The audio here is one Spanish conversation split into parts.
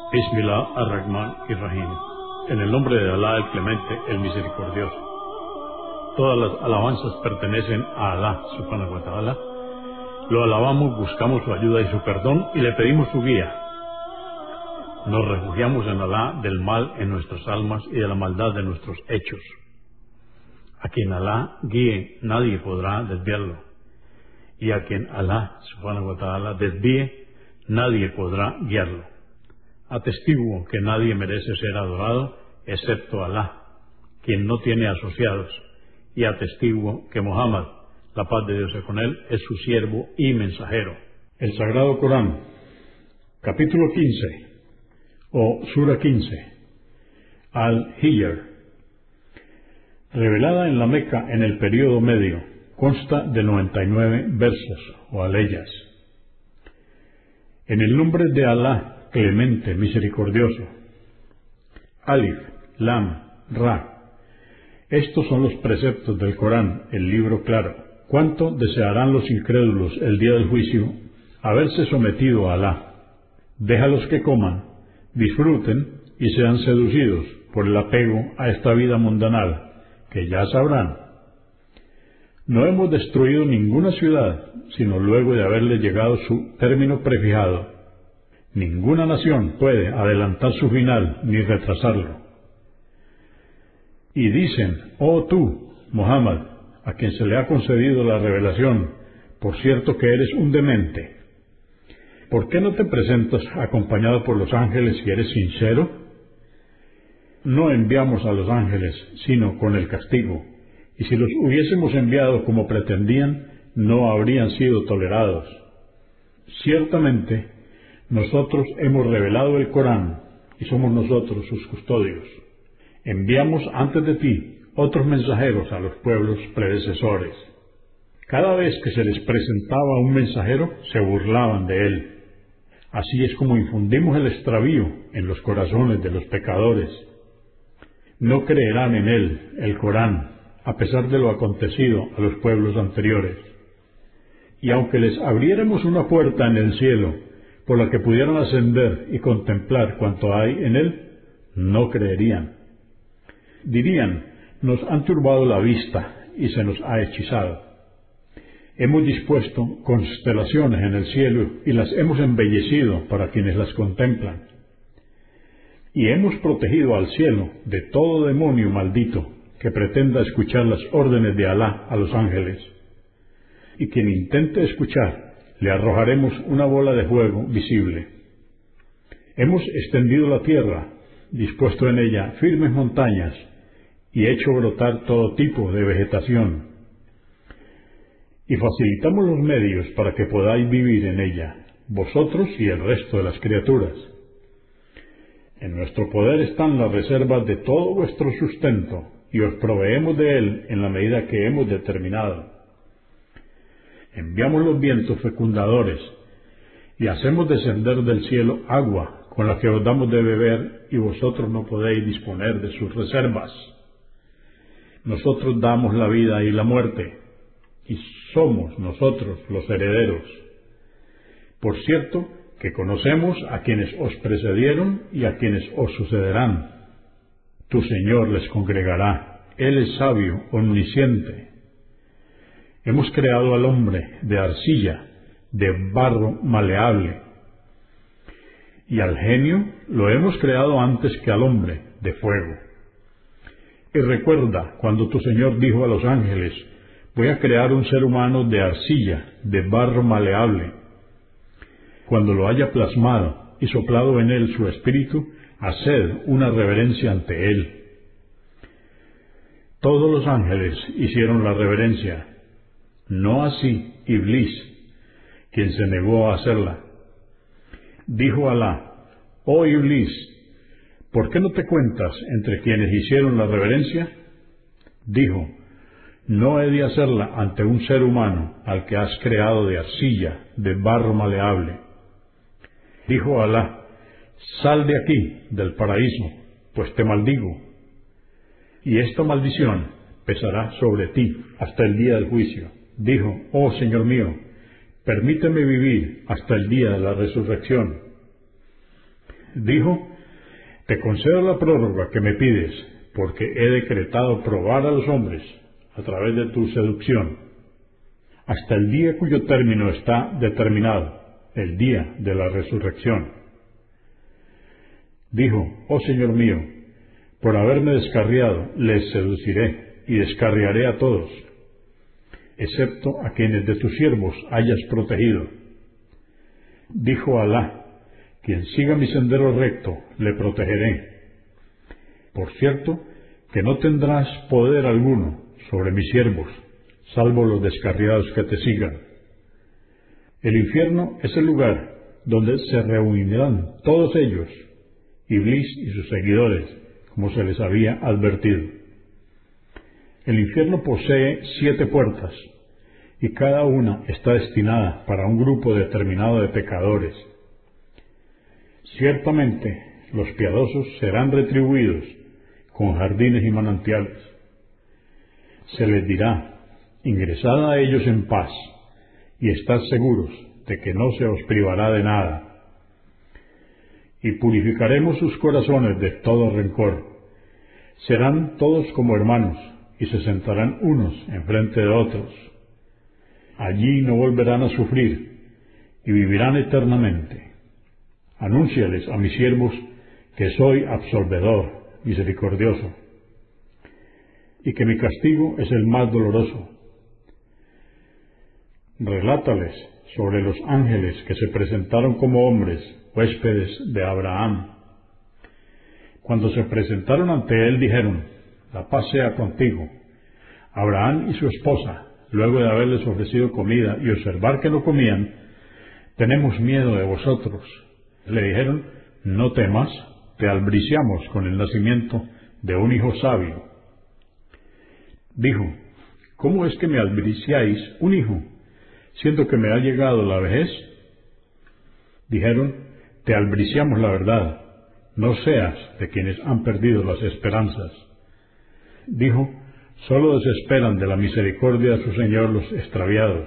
Bismillah ar-Rahman ir-Rahim. En el nombre de Alá el Clemente, el Misericordioso. Todas las alabanzas pertenecen a Alá, subhanahu wa ta'ala. Lo alabamos, buscamos su ayuda y su perdón y le pedimos su guía. Nos refugiamos en Alá del mal en nuestras almas y de la maldad de nuestros hechos. A quien Alá guíe, nadie podrá desviarlo. Y a quien Alá, subhanahu wa ta'ala, desvíe, nadie podrá guiarlo. Atestiguo que nadie merece ser adorado excepto Alá, quien no tiene asociados, y atestiguo que Muhammad, la paz de Dios sea con él, es su siervo y mensajero. El Sagrado Corán, capítulo 15, o Sura 15, Al-Hijr, revelada en la Meca en el período medio, consta de 99 versos o aleyas. En el nombre de Alá, Clemente, Misericordioso. Alif, Lam, Ra. Estos son los preceptos del Corán, el libro claro. ¿Cuánto desearán los incrédulos el día del juicio haberse sometido a Alá? Déjalos que coman, disfruten y sean seducidos por el apego a esta vida mundanal, que ya sabrán. No hemos destruido ninguna ciudad, sino luego de haberle llegado su término prefijado. Ninguna nación puede adelantar su final ni retrasarlo. Y dicen, oh tú, Muhammad, a quien se le ha concedido la revelación, por cierto que eres un demente. ¿Por qué no te presentas acompañado por los ángeles si eres sincero? No enviamos a los ángeles, sino con el castigo, y si los hubiésemos enviado como pretendían, no habrían sido tolerados. Ciertamente, nosotros hemos revelado el Corán, y somos nosotros sus custodios. Enviamos antes de ti otros mensajeros a los pueblos predecesores. Cada vez que se les presentaba un mensajero, se burlaban de él. Así es como infundimos el extravío en los corazones de los pecadores. No creerán en él, el Corán, a pesar de lo acontecido a los pueblos anteriores. Y aunque les abriéramos una puerta en el cielo, por la que pudieran ascender y contemplar cuanto hay en él, no creerían. Dirían, nos han turbado la vista y se nos ha hechizado. Hemos dispuesto constelaciones en el cielo y las hemos embellecido para quienes las contemplan. Y hemos protegido al cielo de todo demonio maldito que pretenda escuchar las órdenes de Alá a los ángeles. Y quien intente escuchar, le arrojaremos una bola de fuego visible. Hemos extendido la tierra, dispuesto en ella firmes montañas, y hecho brotar todo tipo de vegetación. Y facilitamos los medios para que podáis vivir en ella, vosotros y el resto de las criaturas. En nuestro poder están las reservas de todo vuestro sustento, y os proveemos de él en la medida que hemos determinado. Enviamos los vientos fecundadores y hacemos descender del cielo agua con la que os damos de beber y vosotros no podéis disponer de sus reservas. Nosotros damos la vida y la muerte y somos nosotros los herederos. Por cierto que conocemos a quienes os precedieron y a quienes os sucederán. Tu Señor les congregará, Él es sabio, omnisciente. Hemos creado al hombre de arcilla, de barro maleable, y al genio lo hemos creado antes que al hombre, de fuego. Y recuerda cuando tu Señor dijo a los ángeles, voy a crear un ser humano de arcilla, de barro maleable. Cuando lo haya plasmado y soplado en él su espíritu, haced una reverencia ante él. Todos los ángeles hicieron la reverencia, no así Iblis, quien se negó a hacerla. Dijo Alá, oh Iblis, ¿por qué no te cuentas entre quienes hicieron la reverencia? Dijo, no he de hacerla ante un ser humano al que has creado de arcilla, de barro maleable. Dijo Alá, sal de aquí, del paraíso, pues te maldigo. Y esta maldición pesará sobre ti hasta el día del juicio. Dijo, oh Señor mío, permíteme vivir hasta el día de la resurrección. dijo: Te concedo la prórroga que me pides, porque he decretado probar a los hombres a través de tu seducción, hasta el día cuyo término está determinado, el día de la resurrección. Dijo: Oh Señor mío, por haberme descarriado, les seduciré y descarriaré a todos, excepto a quienes de tus siervos hayas protegido. Dijo Alá: Quien siga mi sendero recto, le protegeré. Por cierto, que no tendrás poder alguno sobre mis siervos, salvo los descarriados que te sigan. El infierno es el lugar donde se reunirán todos ellos, Iblis y sus seguidores, como se les había advertido. El infierno posee 7 puertas, y cada una está destinada para un grupo determinado de pecadores. Ciertamente, los piadosos serán retribuidos con jardines y manantiales. Se les dirá: ingresad a ellos en paz, y estad seguros de que no se os privará de nada. Y purificaremos sus corazones de todo rencor. Serán todos como hermanos, y se sentarán unos enfrente de otros. Allí no volverán a sufrir, y vivirán eternamente. Anúnciales a mis siervos que soy absolvedor, misericordioso, y que mi castigo es el más doloroso. Relátales sobre los ángeles que se presentaron como hombres, huéspedes de Abraham. Cuando se presentaron ante él, dijeron: La paz sea contigo. Abraham y su esposa, luego de haberles ofrecido comida y observar que no comían: Tenemos miedo de vosotros. Le dijeron: No temas, te albriciamos con el nacimiento de un hijo sabio. Dijo: ¿Cómo es que me albriciáis un hijo, siendo que me ha llegado la vejez? Dijeron: Te albriciamos la verdad, no seas de quienes han perdido las esperanzas. Dijo: Solo desesperan de la misericordia de su Señor los extraviados.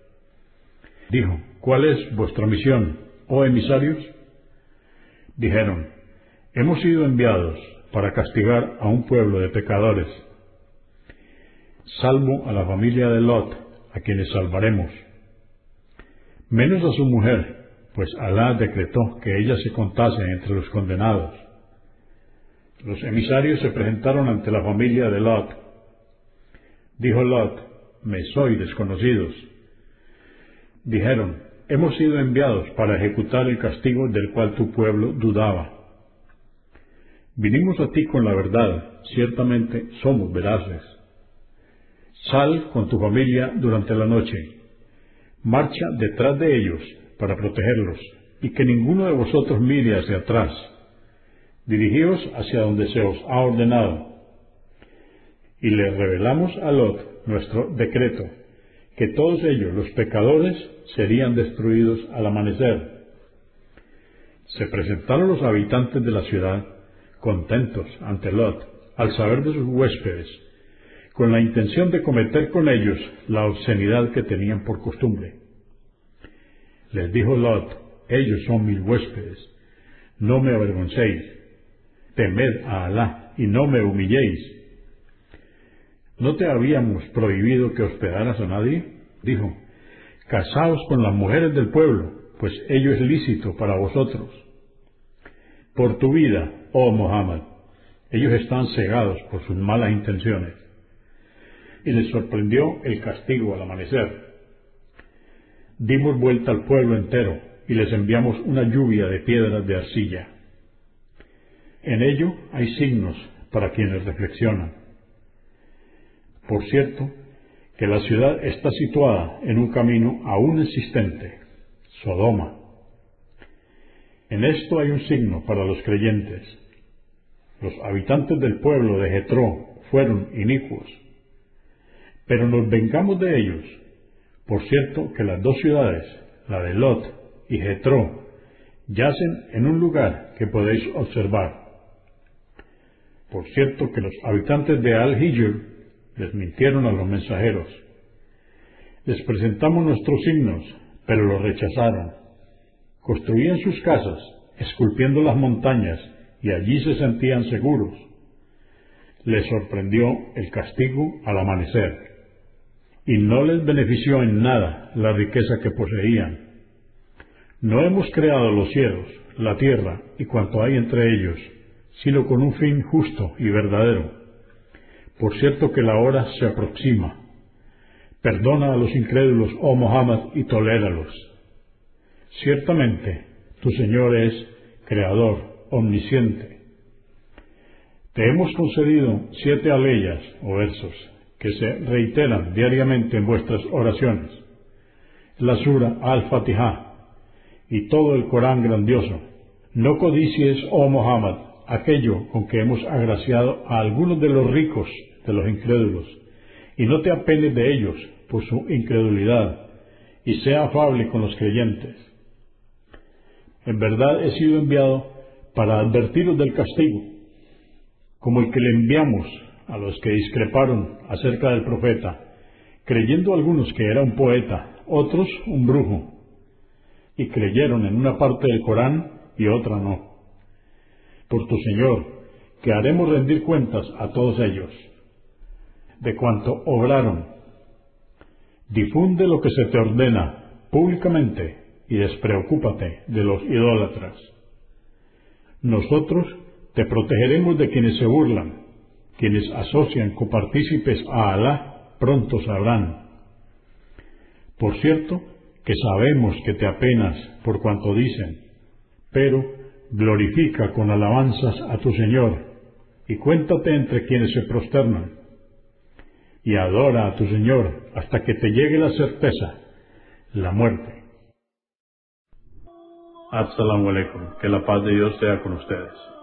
Dijo: ¿Cuál es vuestra misión, oh emisarios? Dijeron: Hemos sido enviados para castigar a un pueblo de pecadores, salvo a la familia de Lot, a quienes salvaremos, menos a su mujer, pues Alá decretó que ella se contase entre los condenados. Los emisarios se presentaron ante la familia de Lot. Dijo Lot: Me soy desconocidos. Dijeron: Hemos sido enviados para ejecutar el castigo del cual tu pueblo dudaba. Vinimos a ti con la verdad, ciertamente somos veraces. Sal con tu familia durante la noche, marcha detrás de ellos para protegerlos, y que ninguno de vosotros mire hacia atrás. Dirigíos hacia donde se os ha ordenado. Y le revelamos a Lot nuestro decreto, que todos ellos, los pecadores, serían destruidos al amanecer. Se presentaron los habitantes de la ciudad, contentos ante Lot, al saber de sus huéspedes, con la intención de cometer con ellos la obscenidad que tenían por costumbre. Les dijo Lot: Ellos son mis huéspedes, no me avergoncéis, temed a Alá y no me humilléis. ¿No te habíamos prohibido que hospedaras a nadie? Dijo: Casaos con las mujeres del pueblo, pues ello es lícito para vosotros. Por tu vida, oh Muhammad, ellos están cegados por sus malas intenciones. Y les sorprendió el castigo al amanecer. Dimos vuelta al pueblo entero y les enviamos una lluvia de piedras de arcilla. En ello hay signos para quienes reflexionan. Por cierto, que la ciudad está situada en un camino aún existente, Sodoma. En esto hay un signo para los creyentes. Los habitantes del pueblo de Jetró fueron inicuos, pero nos vengamos de ellos. Por cierto que las 2 ciudades, la de Lot y Jetró, yacen en un lugar que podéis observar. Por cierto que los habitantes de Al-Hijr desmintieron a los mensajeros. Les presentamos nuestros signos, pero los rechazaron. Construían sus casas esculpiendo las montañas, y allí se sentían seguros. Les sorprendió el castigo al amanecer, y no les benefició en nada la riqueza que poseían. No hemos creado los cielos, la tierra y cuanto hay entre ellos, sino con un fin justo y verdadero. Por cierto que la hora se aproxima. Perdona a los incrédulos, oh Muhammad, y toléralos. Ciertamente, tu Señor es Creador, omnisciente. Te hemos concedido 7 aleyas o versos que se reiteran diariamente en vuestras oraciones. La sura Al-Fatiha y todo el Corán grandioso. No codicies, oh Muhammad, aquello con que hemos agraciado a algunos de los ricos de los incrédulos, y no te apenes de ellos por su incredulidad, y sea afable con los creyentes. En verdad he sido enviado para advertiros del castigo, como el que le enviamos a los que discreparon acerca del profeta, creyendo algunos que era un poeta, otros un brujo, y creyeron en una parte del Corán y otra no. Por tu Señor, que haremos rendir cuentas a todos ellos, de cuanto obraron. Difunde lo que se te ordena públicamente y despreocúpate de los idólatras. Nosotros te protegeremos de quienes se burlan, quienes asocian copartícipes a Alá, pronto sabrán. Por cierto, que sabemos que te apenas por cuanto dicen, pero glorifica con alabanzas a tu Señor, y cuéntate entre quienes se prosternan, y adora a tu Señor hasta que te llegue la certeza, la muerte. Assalamu alaikum, que la paz de Dios sea con ustedes.